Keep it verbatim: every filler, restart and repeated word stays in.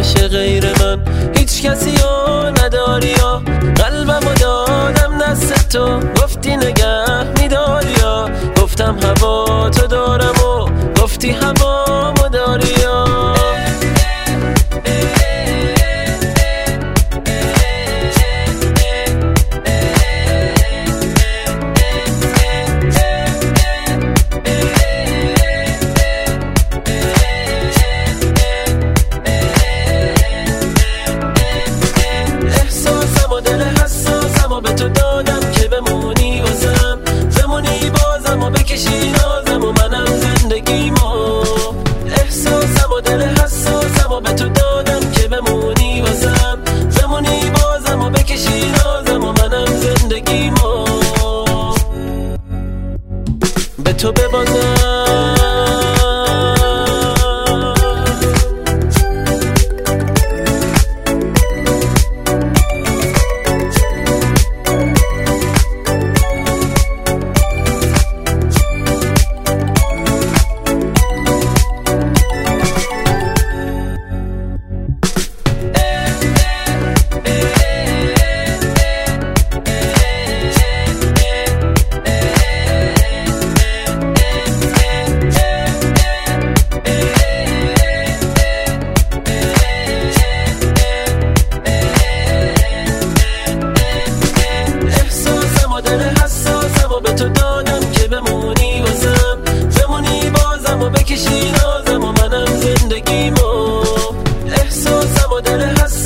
نشه غیر من، هیچ کسی رو نداری یا قلبمو دادم دست تو، گفتی نگه میداری یا گفتم هوا تو دارم و گفتی هوا مو داری یا به تو دادم که بمونی واسم، بمونی بازم و بکشی نازم و منم زندگیمو، احساسم و دل حساسم و به تو دادم که بمونی واسم، بمونی بازم و بکشی نازم و منم زندگیمو، به تو ببازم تو دادم که بمونی واسم، بمونی بازم و بکشی نازم و منم زندگیمو، احساسم و دل حساسم